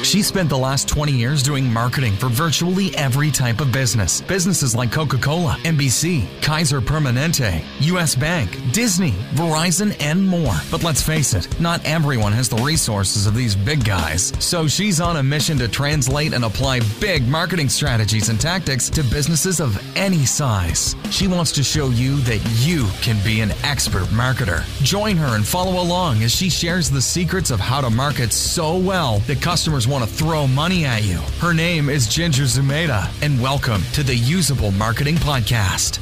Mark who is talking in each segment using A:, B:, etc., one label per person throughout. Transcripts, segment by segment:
A: She spent the last 20 years doing marketing for virtually every type of business. Businesses like Coca-Cola, NBC, Kaiser Permanente, US Bank, Disney, Verizon, and more. But let's face it, not everyone has the resources of these big guys. So she's on a mission to translate and apply big marketing strategies and tactics to businesses of any size. She wants to show you that you can be an expert marketer. Join her and follow along as she shares the secrets of how to market so well that customers want to throw money at you. Her name is Ginger Zumeda, and welcome to the Usable Marketing Podcast.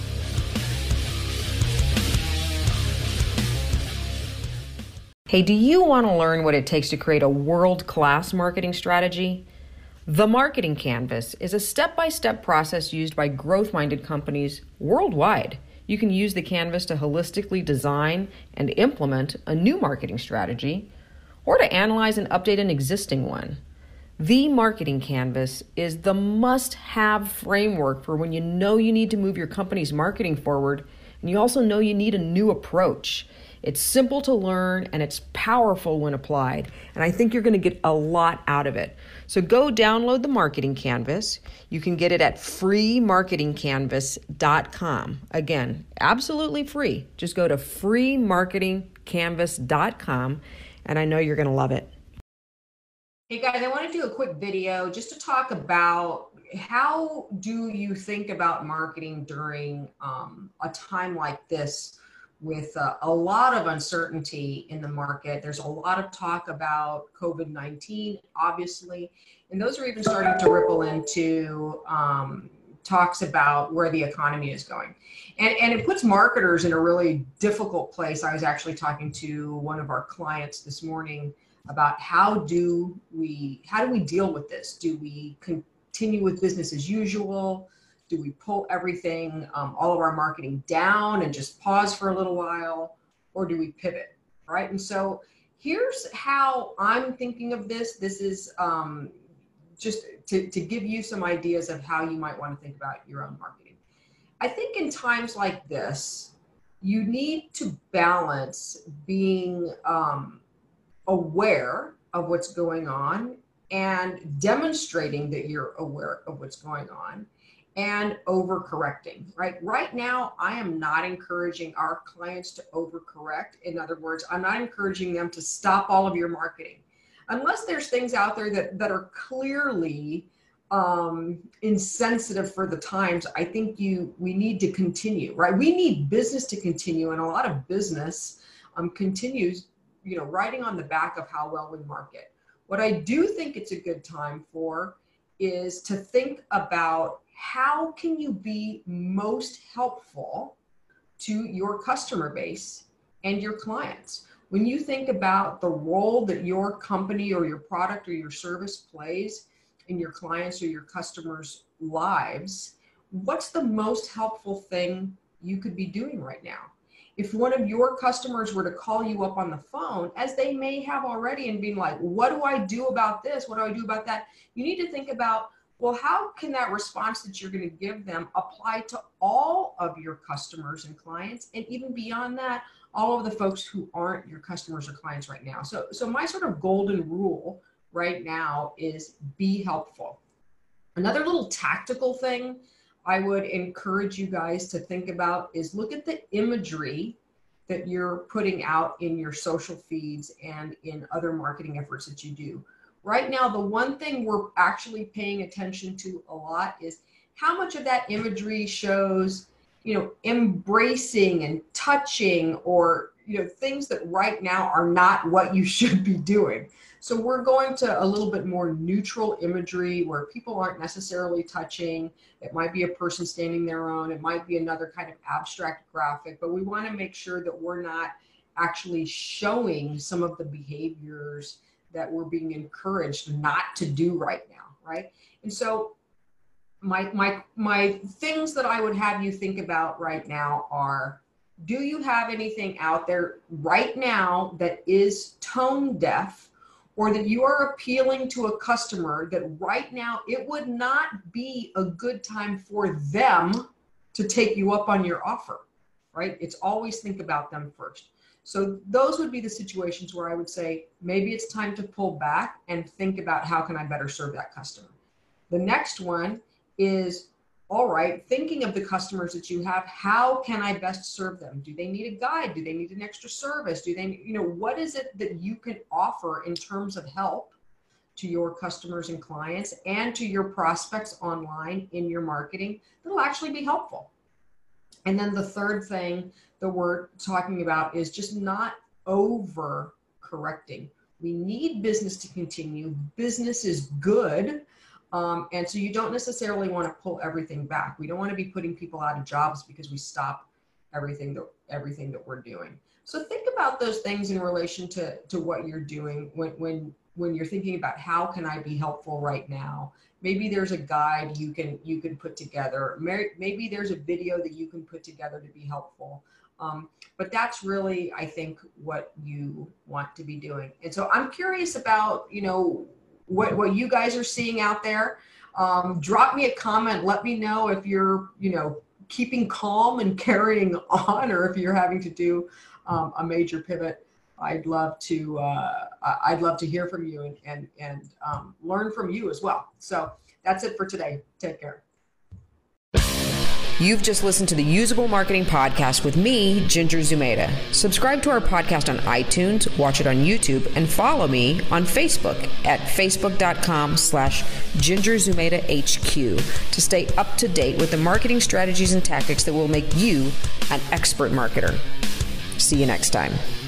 B: Hey, do you want to learn what it takes to create a world-class marketing strategy? The Marketing Canvas is a step-by-step process used by growth-minded companies worldwide. You can use the Canvas to holistically design and implement a new marketing strategy, or to analyze and update an existing one. The Marketing Canvas is the must-have framework for when you know you need to move your company's marketing forward, and you also know you need a new approach. It's simple to learn and it's powerful when applied, and I think you're going to get a lot out of it. So go download the Marketing Canvas. You can get it at freemarketingcanvas.com. Again, absolutely free. Just go to freemarketingcanvas.com, and I know you're going to love it.
C: Hey guys, I want to do a quick video just to talk about how do you think about marketing during a time like this with a lot of uncertainty in the market. There's a lot of talk about COVID-19, obviously, and those are even starting to ripple into talks about where the economy is going. And it puts marketers in a really difficult place. I was actually talking to one of our clients this morning about how do we deal with this? Do we continue with business as usual? Do we pull everything, all of our marketing down and just pause for a little while? Or do we pivot, right? And so here's how I'm thinking of this. This is just to give you some ideas of how you might want to think about your own marketing. I think in times like this, you need to balance being aware of what's going on and demonstrating that you're aware of what's going on and overcorrecting, right? Right now, I am not encouraging our clients to overcorrect. In other words, I'm not encouraging them to stop all of your marketing. Unless there's things out there that are clearly insensitive for the times, I think we need to continue, right? We need business to continue, and a lot of business continues, riding on the back of how well we market. What I do think it's a good time for is to think about how can you be most helpful to your customer base and your clients. When you think about the role that your company or your product or your service plays in your clients or your customers' lives, what's the most helpful thing you could be doing right now? If one of your customers were to call you up on the phone, as they may have already, and being like, what do I do about this? What do I do about that? You need to think about, well, how can that response that you're going to give them apply to all of your customers and clients? And even beyond that, all of the folks who aren't your customers or clients right now. So my sort of golden rule right now is be helpful. Another little tactical thing I would encourage you guys to think about is look at the imagery that you're putting out in your social feeds and in other marketing efforts that you do. Right now, the one thing we're actually paying attention to a lot is how much of that imagery shows, embracing and touching or, things that right now are not what you should be doing. So we're going to a little bit more neutral imagery where people aren't necessarily touching. It might be a person standing there alone. It might be another kind of abstract graphic, but we want to make sure that we're not actually showing some of the behaviors that we're being encouraged not to do right now, right? And so my things that I would have you think about right now are, do you have anything out there right now that is tone deaf, or that you are appealing to a customer that right now it would not be a good time for them to take you up on your offer, right? It's always think about them first. So those would be the situations where I would say, maybe it's time to pull back and think about how can I better serve that customer. The next one is, all right, thinking of the customers that you have, how can I best serve them? Do they need a guide? Do they need an extra service? Do they, what is it that you can offer in terms of help to your customers and clients and to your prospects online in your marketing that'll actually be helpful? And then the third thing that we're talking about is just not over correcting. We need business to continue. Business is good. And so you don't necessarily want to pull everything back. We don't want to be putting people out of jobs because we stop everything that we're doing. So think about those things in relation to what you're doing when you're thinking about how can I be helpful right now. Maybe there's a guide you can put together. Maybe there's a video that you can put together to be helpful. But that's really, I think, what you want to be doing. And so I'm curious about, what you guys are seeing out there. Drop me a comment. Let me know if you're, keeping calm and carrying on, or if you're having to do a major pivot. I'd love to hear from you and learn from you as well. So that's it for today. Take care.
B: You've just listened to the Usable Marketing Podcast with me, Ginger Zumeda. Subscribe to our podcast on iTunes, watch it on YouTube, and follow me on Facebook at facebook.com/GingerZumedaHQ to stay up to date with the marketing strategies and tactics that will make you an expert marketer. See you next time.